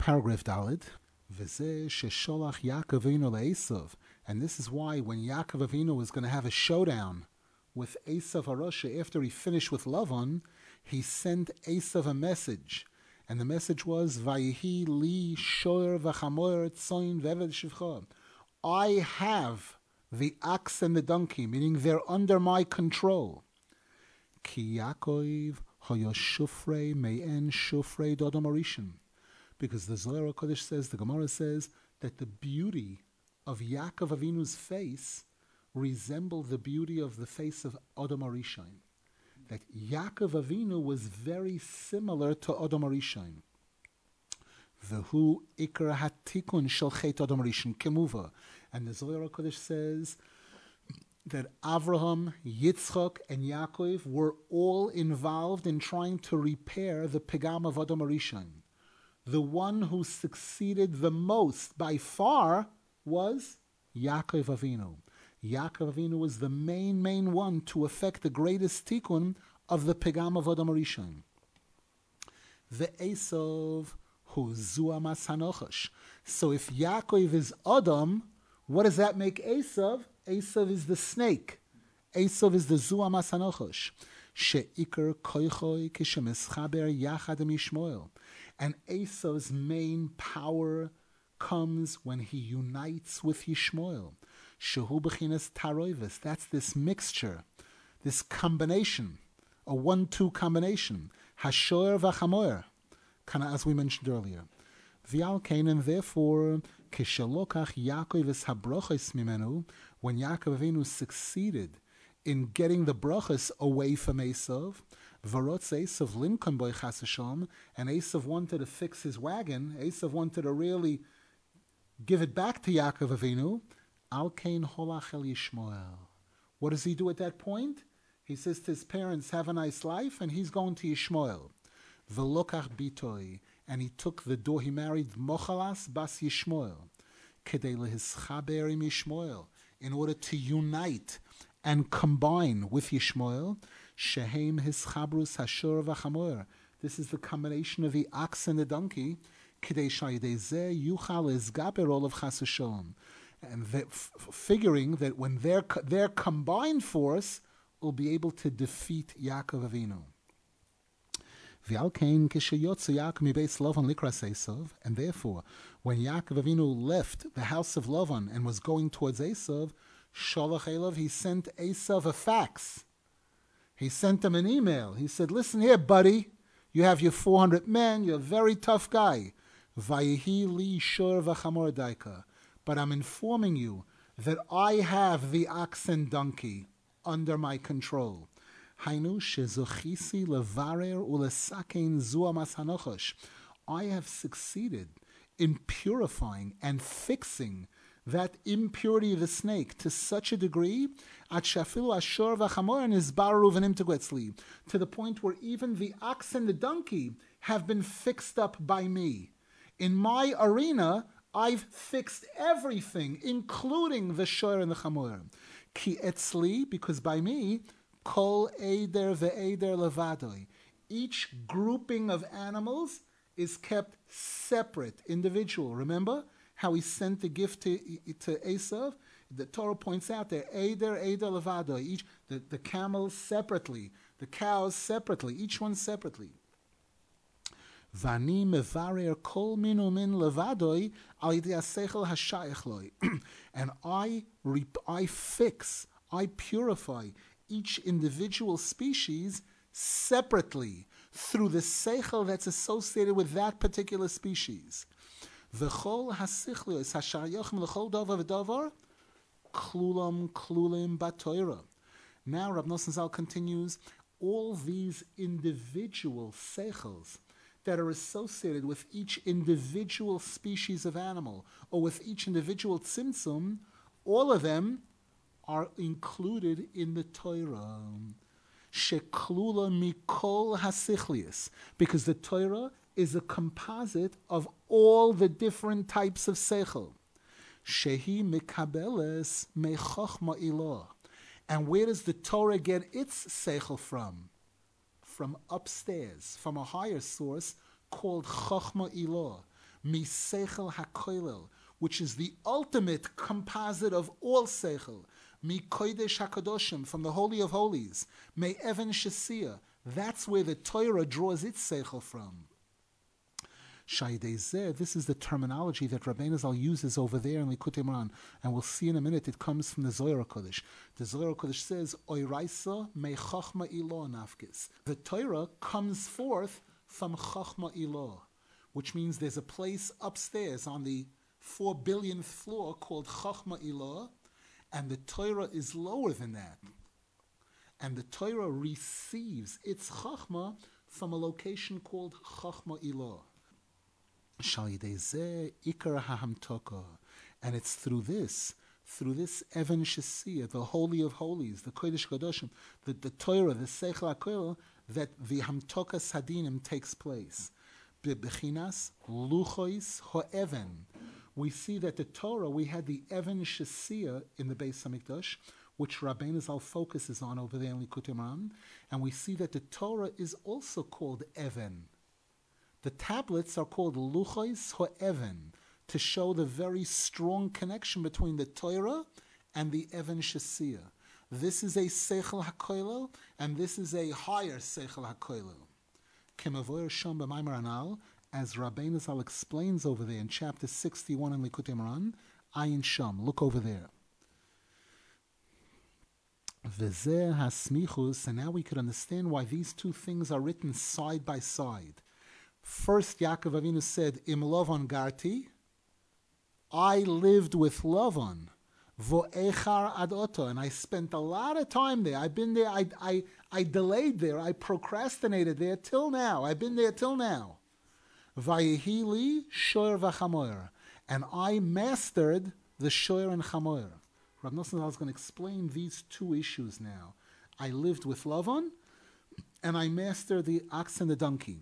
Paragraph Dalet. V'zeh shesholach Yaakov Avinu le'Esav. And this is why when Yaakov Avinu was going to have a showdown with Esav Arosha after he finished with Lavan, he sent Esav a message. And the message was, Vayihi li shoyer v'chamoyer tzoin v'eved shivcha. I have the ox and the donkey, meaning they're under my control. Ki Yaakov hoyo shufrei me'en shufrei dodom arishin. Because the Zohar HaKodesh says, the Gemara says, that the beauty of Yaakov Avinu's face resembled the beauty of the face of Odom HaRishon. That Yaakov Avinu was very similar to Odom HaRishon. V'hu ikar hatikun shel chet Odom HaRishon kemuva. And the Zohar HaKodesh says that Avraham, Yitzchak, and Yaakov were all involved in trying to repair the pegam of Odom HaRishon. The one who succeeded the most by far was Yaakov Avinu. Yaakov Avinu was the main one to effect the greatest tikkun of the pegam of Odom HaRishon. The Esav hu zuamas hanochash. So if Yaakov is Adam, what does that make Esav? Esav is the snake. Esav is the zuamas hanochash. She'ikar koichoi kishemischaber yachad mishmoel. And Esav's main power comes when he unites with Yishmael. Shehu b'chinas taroivis. That's this mixture, this combination, a 1-2 combination. Hashoer v'chamoer, kind of as we mentioned earlier. V'al kain, and therefore, kishalokach Yaakov es habrochos mimenu, when Yaakov Avinu succeeded in getting the brachas away from Esav, Varotz Esav Lincoln boy Chas Hashem, and Esav wanted to fix his wagon. Esav wanted to really give it back to Yaakov Avinu. Al Kain Holach El Yishmael. What does he do at that point? He says to his parents, "Have a nice life," and he's going to Yishmael. V'lokach bitoi, and he took the door. He married Mochalas bas Yishmael, kedei lehischaber im Yishmael, in order to unite and combine with Yishmael. Shehem hischabrus hashor v'chamoer. This is the combination of the ox and the donkey. Kidei shayidei zeh yuchal ezgaber olav chas v'sholom. And figuring that when their combined force will be able to defeat Yaakov Avinu. V'al kain kishayotze Yaakov mibeis Lavan likras Esav. And therefore, when Yaakov Avinu left the house of Lavan and was going towards Esav, Sholach Elav, he sent Esav a fax. He sent him an email. He said, "Listen here, buddy. You have your 400 men. You're a very tough guy. Vayihi li shor v'chamor daika. But I'm informing you that I have the ox and donkey under my control. Hainu shezochisi levarer ulesakein zuamas hanochosh. I have succeeded in purifying and fixing that impurity of the snake to such a degree, to the point where even the ox and the donkey have been fixed up by me. In my arena, I've fixed everything, including the shor and the chamor. Ki etzli, because by me, kol eider ve'eider levadoi. Each grouping of animals is kept separate, individual. Remember how he sent the gift to Esav? The Torah points out there, eider levado, each the camels separately, the cows separately, each one separately. Vani mevarer kol minu min levadoi al yidei hasechel hashayach loi. And I fix, I purify each individual species separately through the seichel that's associated with that particular species. V'chol hasichlios hashayachim l'chol davar v'davar klulim batoira. Now Rav Nosson Zal continues, all these individual seichels that are associated with each individual species of animal or with each individual tzimtzum, all of them are included in the Torah. Sheklula mikol hasichlius, because the Torah is a composite of all the different types of seichel. Shehi mikabeles mechochma ilah. And where does the Torah get its seichel from? From upstairs, from a higher source called chochma ilah. Mi seichel hakoilel, which is the ultimate composite of all seichel. Mi kodesh hakadoshim, from the Holy of Holies. Me even shesia, that's where the Torah draws its seichel from. Shaydei, this is the terminology that Rabbeinu Zal uses over there in Likutei Moharan, and we'll see in a minute it comes from the Zohar Kodesh. The Zohar Kodesh says, Oiraisa me chachma ilo nafkis. The Torah comes forth from chachma ilo, which means there's a place upstairs on the 4 billionth floor called chachma ilo, and the Torah is lower than that. And the Torah receives its chachma from a location called chachma ilo. And it's through this Even Shesia, the Holy of Holies, the Kodesh Kadoshim, the Torah, the Seichel HaKoil, that the Hamtokas Hadinim takes place. Bechinas Luchois Ho'even. We see that the Torah, we had the Even Shesia in the Beis HaMikdash, which Rabbeinu Zal focuses on over there in Likutei Moharan, and we see that the Torah is also called Even. The tablets are called Luchos Ho'even, to show the very strong connection between the Torah and the Even Shesia. This is a Seichel HaKoilel, and this is a higher Seichel HaKoilel. Kemavoyer Shom b'Maimar Anal, as Rabbeinu Zal explains over there in chapter 61 in Likutei Moharan, Ayin Shom, look over there. V'zeh hasmichus, and now we could understand why these two things are written side by side. First, Yaakov Avinu said, Im Lavan garti, I lived with Lavan, vo'echar ad oto, and I spent a lot of time there. I've been there, I delayed there, I procrastinated there till now. I've been there till now. Vayehili shoyer v'chamoyer, and I mastered the shoyer and chamoyer. Rav Nosson Zal is going to explain these two issues now. I lived with Lavan, and I mastered the ox and the donkey.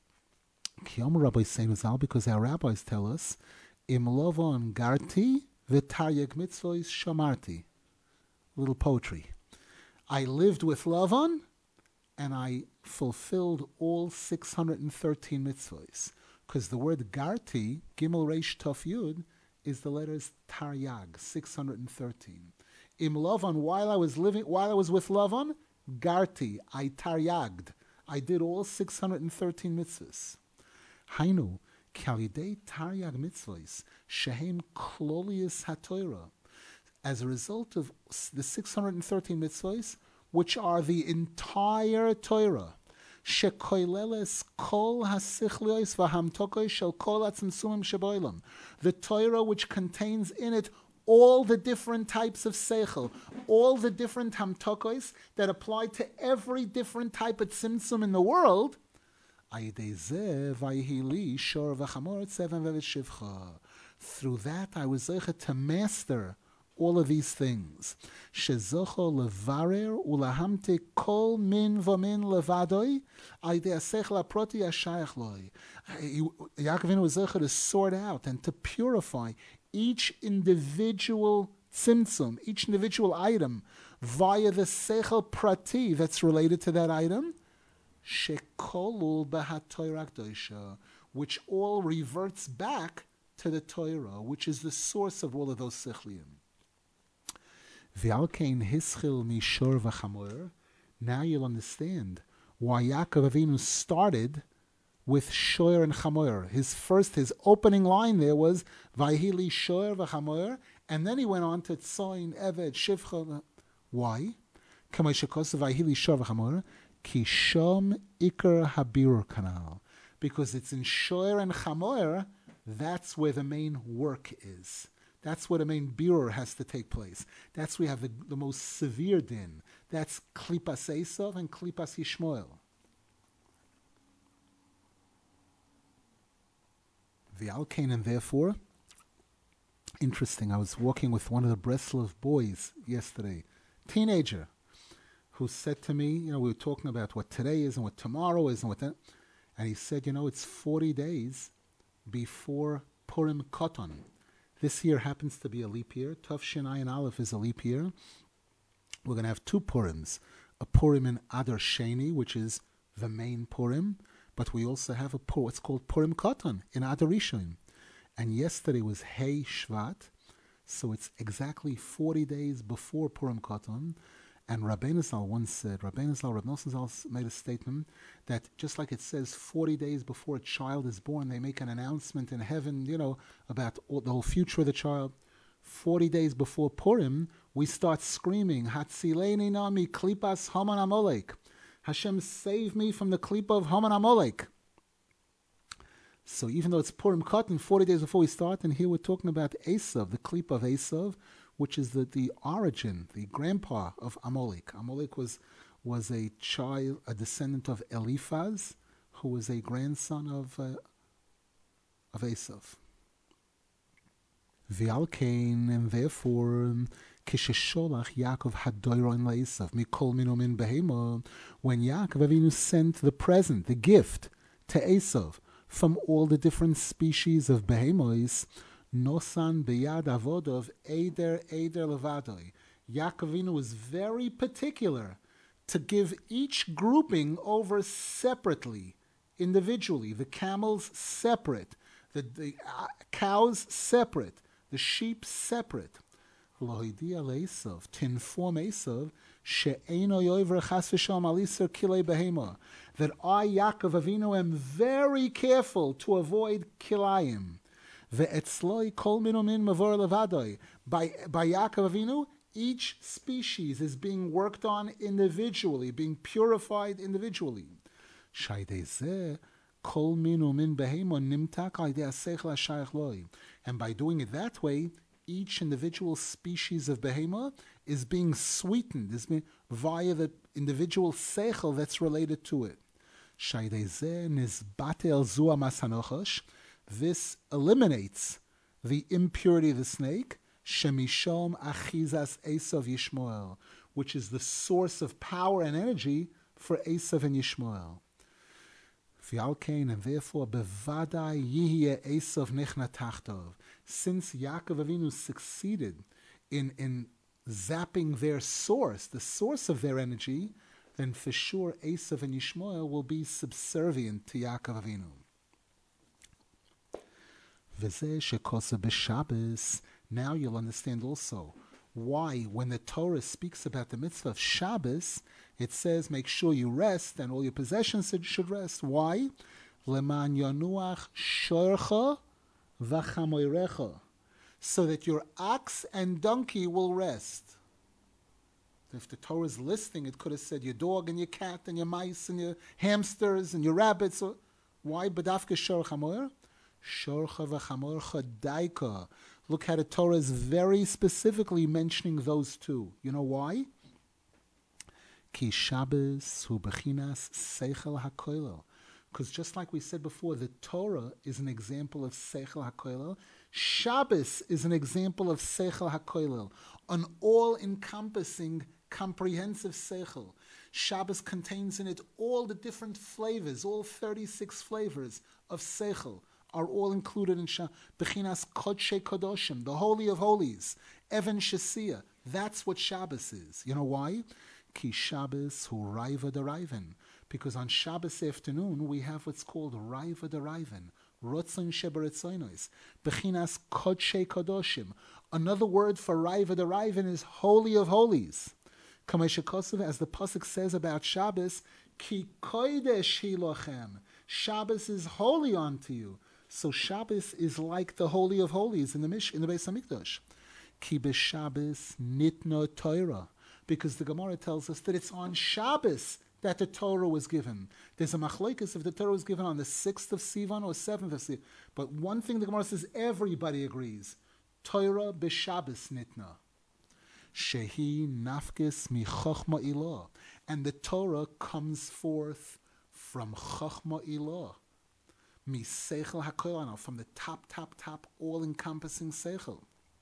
Because our rabbis tell us, Im Lavan garti v'taryag mitzvos shamarti. Little poetry. I lived with Lavan, and I fulfilled all 613 mitzvos. Because the word garti, gimel reish tov yud, is the letters taryag, 613. Im Lavan, while I was with Lavan, garti, I taryaged. I did all 613 mitzvahs. Hainu, kalidei taryag mitzvahs, shehem klolius haTorah. As a result of the 613 mitzvahs, which are the entire Torah, shekoileles kol hasichlios v'hamtokos shel kol hatzimtzumim sheboilam, the Torah which contains in it all the different types of seichel, all the different hamtokos that apply to every different type of tzimtzum in the world. Through that, I was able to master all of these things. Yaakov was able to sort out and to purify each individual tzimtzum, each individual item, via the seichel prati that's related to that item, which all reverts back to the Torah, which is the source of all of those sechliim. Now you'll understand why Yaakov Avinu started with shoyer and chamoyer. His opening line there was Vayhili shoyer v'chamoyer, and then he went on to tzoin, eved, shivcha. Why? Vayhili shoyer v'chamoyer. Kishom Iker Habirur Kanal. Because it's in Shoyer and Chamoyer, that's where the main work is. That's where the main birur has to take place. That's where we have the most severe din. That's Klipas Esav and Klipas Yishmael. The Alkain, and therefore, interesting, I was walking with one of the Breslov boys yesterday, teenager, who said to me, we were talking about what today is and what tomorrow is and what that, and he said, it's 40 days before Purim Koton. This year happens to be a leap year. Tov Shin Ayin Aleph is a leap year. We're going to have two Purims, a Purim in Adar Sheni, which is the main Purim, but we also have what's called Purim Koton in Adar Rishon. And yesterday was Hey Shvat, so it's exactly 40 days before Purim Katan. And Rabbeinu Zal once said, Rabbeinu Zal, Reb Nosson Zal made a statement that just like it says 40 days before a child is born, they make an announcement in heaven, about the whole future of the child. 40 days before Purim, we start screaming, Hatzileni nami klipas Haman Amalek. Hashem, save me from the klipa of Haman Amalek. So even though it's Purim Katan, 40 days before we start, and here we're talking about Esav, the klipa of Esav, which is the origin, the grandpa of Amalek. Amalek was a child, a descendant of Eliphaz, who was a grandson of Esav. V'alkein, and therefore, Kishesholach Yaakov hadoiron le'Esav mikol minu min behema, when Yaakov Avinu sent the present, the gift, to Esav from all the different species of behemos, Nosan beyad avodov eider levadoi. Yaakov Avinu was very particular to give each grouping over separately, individually. The camels separate, the cows separate, the sheep separate. Lohidia le'Esav, to inform Esav, she'eino yoiver chas v'shalom aliser kilei behema, that I, Yaakov Avinu, am very careful to avoid kilayim. Ve'etzloi kol minu min mavor levadoi. By Yaakov Avinu, each species is being worked on individually, being purified individually. Shaydei zeh kol minu min behema nimtak al yedei haseichel hashayach loi. And by doing it that way, each individual species of behema is being sweetened, is being via the individual seichel that's related to it. Shaydei zeh nizbate el zu amas hanochosh. This eliminates the impurity of the snake, Shemishom Achizas Esav Yishmael, which is the source of power and energy for Esav and Yishmael. V'alkein, and therefore, Bevadai Yihye Esav Nechna Tachtov. Since Yaakov Avinu succeeded in zapping their source, the source of their energy, then for sure Esav and Yishmael will be subservient to Yaakov Avinu. Now you'll understand also why when the Torah speaks about the mitzvah of Shabbos, it says make sure you rest and all your possessions should rest. Why? Leman yanuach shorcha v'chamoirecha, so that your ox and donkey will rest. If the Torah is listing, it could have said your dog and your cat and your mice and your hamsters and your rabbits. Why? Badafke shor chamoir? Shorcha v'chamorcha daika. Look how the Torah is very specifically mentioning those two. You know why? Ki Shabbos hu bechinas seichel hakoilel. Because just like we said before, the Torah is an example of seichel hakoilel. Shabbos is an example of seichel hakoilel, an all-encompassing, comprehensive seichel. Shabbos contains in it all the different flavors, all 36 flavors of seichel are all included in Bechinas Kodshe Kodoshim, the Holy of Holies, Even Shesia. That's what Shabbos is. You know why? Ki Shabbos hu Raiva Deraiven. Because on Shabbos afternoon we have what's called Raiva Deraiven, Rotzon Sheberetzoinos, Bechinas Kodshe Kodoshim. Another word for Raiva Deraiven is Holy of Holies. Kamei Shekosov, as the pasuk says about Shabbos, Ki Kodesh hi lochem. Shabbos is holy unto you. So Shabbos is like the Holy of Holies in the Beis Hamikdash. Ki b'Shabbos nitno Torah, because the Gemara tells us that it's on Shabbos that the Torah was given. There's a machlokes if the Torah was given on the 6th of Sivan or 7th of Sivan. But one thing the Gemara says, everybody agrees. Torah b'Shabbos nitna. Shehi nafkes mi chochma ilah. And the Torah comes forth from chochma ilah. Mi seichel hakoilano, from the top, all-encompassing seichel.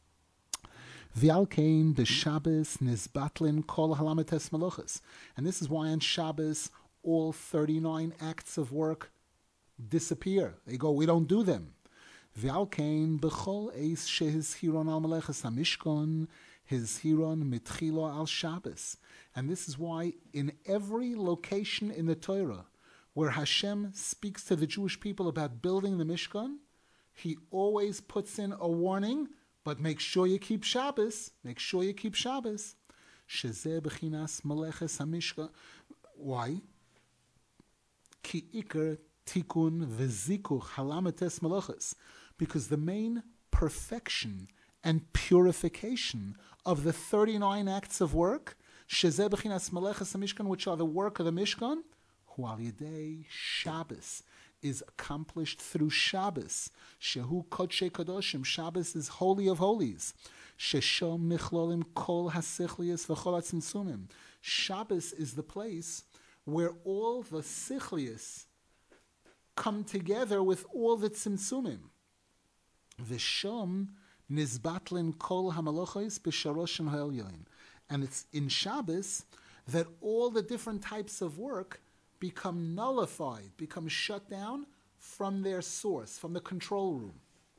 V'alkein the Shabbos nizbatlin kol halamates melochas. And this is why on Shabbos all 39 acts of work disappear. They go, we don't do them. V'alkein b'chol eis shehiz hiron al melechas hamishkon, his hiron mitchilo al Shabbos. And this is why in every location in the Torah where Hashem speaks to the Jewish people about building the Mishkan, He always puts in a warning, but make sure you keep Shabbos. Make sure you keep Shabbos. Shezeh b'chinas meleches hamishkan. Why? Ki ikar tikun v'zikuch halamates meleches. Because the main perfection and purification of the 39 acts of work, Shezeh b'chinas meleches hamishkan, which are the work of the Mishkan, hu al yedei Shabbos, is accomplished through Shabbos. Shehu Kodshei Kadoshim. Shabbos is Holy of Holies. Sheshom nichlolim kol hasichlius v'chol hatzimtzumim. Shabbos is the place where all the sichlius come together with all the tzimtzumim. V'shom nizbatlin kol hamalochos b'sharoshim ha'elyon. And it's in Shabbos that all the different types of work become nullified, become shut down from their source, from the control room.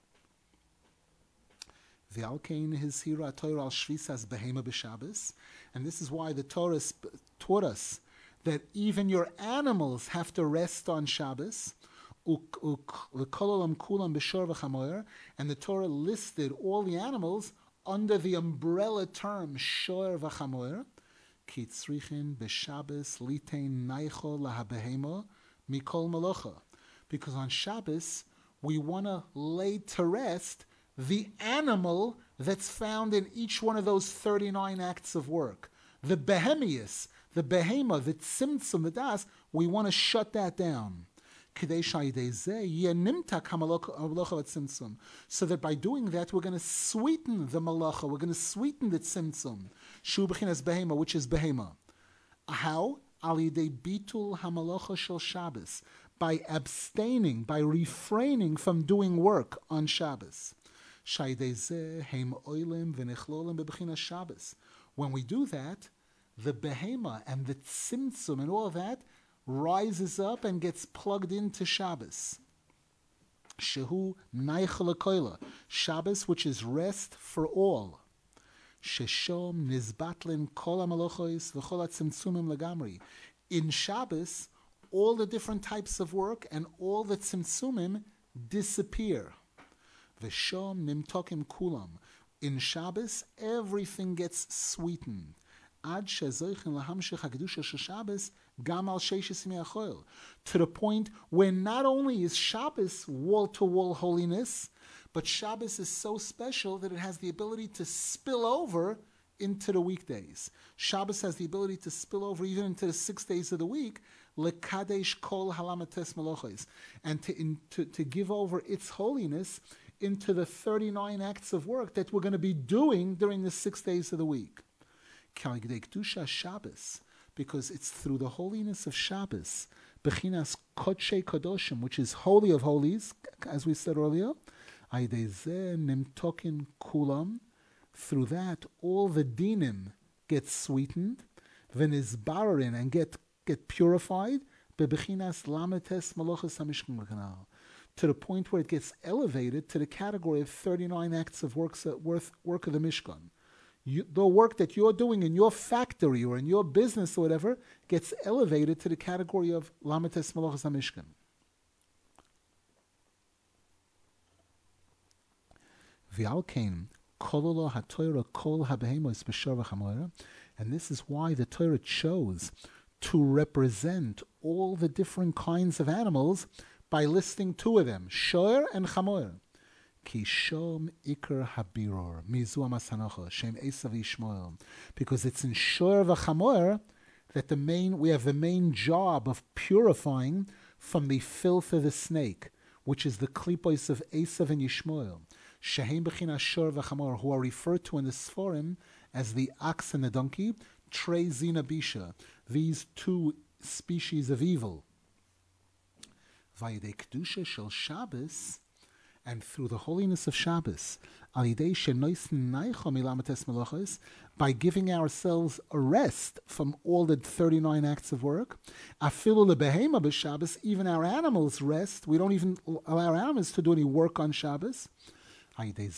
And this is why the Torah taught us that even your animals have to rest on Shabbos. And the Torah listed all the animals under the umbrella term shor v'chamoyer. Because on Shabbos, we want to lay to rest the animal that's found in each one of those 39 acts of work. The behemius, the behema, the tzimtzum, the das, we want to shut that down. So that by doing that, we're going to sweeten the malacha, we're going to sweeten the tzimtzum, shu b'chinas behema, which is behema. How? Al yidei bitul hamalacha shel Shabbos, by abstaining, by refraining from doing work on Shabbos. When we do that, the behema and the tzimtzum and all that rises up and gets plugged into Shabbos. Shehu naichel koila, Shabbos, which is rest for all. Sheshom nizbatlin kol hamalochos v'chol hatzimtzumim legamri. In Shabbos, all the different types of work and all the tzimtzumim disappear. V'shom nimtokim kulam. In Shabbos, everything gets sweetened. Ad shezoichen lahamshich hakdusha shel Shabbos gam al sheishes yimei hachoil. To the point where not only is Shabbos wall-to-wall holiness, but Shabbos is so special that it has the ability to spill over into the weekdays. Shabbos has the ability to spill over even into the 6 days of the week, lekadesh kol halamates melochos, and to give over its holiness into the 39 acts of work that we're going to be doing during the 6 days of the week. Shabbos, because it's through the holiness of Shabbos, bechinas kodshei kadoshim, which is holy of holies, as we said earlier, nimtokin kulam. Through that, all the dinim get sweetened, v'nizbarin, and get purified, bebechinas lametes malachas hamishkan l'kanal, to the point where it gets elevated to the category of 39 acts of work of the Mishkan. The work that you're doing in your factory or in your business or whatever gets elevated to the category of lametes malachas hamishkan. V'alkein kololo haTorah kol habehemos b'shor v'chamoyer, and this is why the Torah chose to represent all the different kinds of animals by listing two of them, shor and chamoyer. Ki shom ikar habiror mizu amasanocha shem Esav Yishmael, because it's in shor v'chamoyer that we have the main job of purifying from the filth of the snake, which is the klipos of Esav and Yishmael. Shehem b'chinas shor v'chamoyer, who are referred to in the Sforim as the ox and the donkey, trei zina bisha, these two species of evil. Vayidei kedusha shel Shabbos, and through the holiness of Shabbos, by giving ourselves a rest from all the 39 acts of work, even our animals rest. We don't even allow our animals to do any work on Shabbos. By doing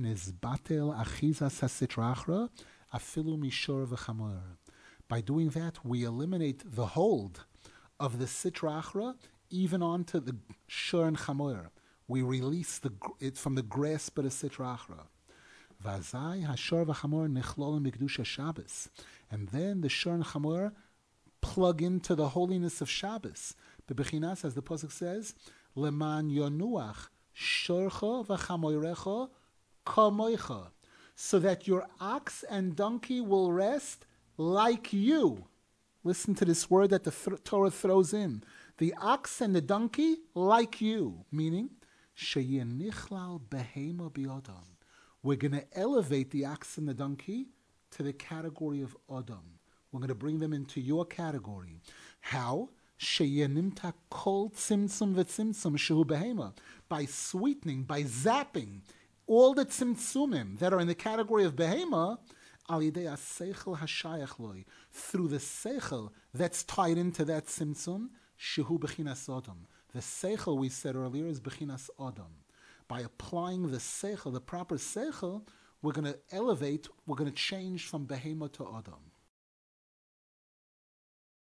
that, we eliminate the hold of the Sitra Achra even onto the Shor and Chamoyer, We release it from the grasp of the Sitra Achra. Vazai hashor v'chamor nichlolim b'kedusha Shabbos. And then the shor and chamor plug into the holiness of Shabbos. Bebechinas, as the pasuk says, leman yonuach shorcha v'chamoirecha kamoicha, so that your ox and donkey will rest like you. Listen to this word that the Torah throws in. The ox and the donkey like you, meaning sheyenichlal behema biyodam. We're going to elevate the ox and the donkey to the category of Adam. We're going to bring them into your category. How? Sheyenimta kol tzimtzum v'tzimtzum shehu behema. By sweetening, by zapping all the tzimtzumim that are in the category of behema, al yidei ha-seichel hashayach loi, through the seichel that's tied into that tzimtzum, shehu bechinas Adam. The seichel, we said earlier, is bechinas Adam. By applying the seichel, the proper seichel, we're going to elevate, we're going to change from behema to Adam.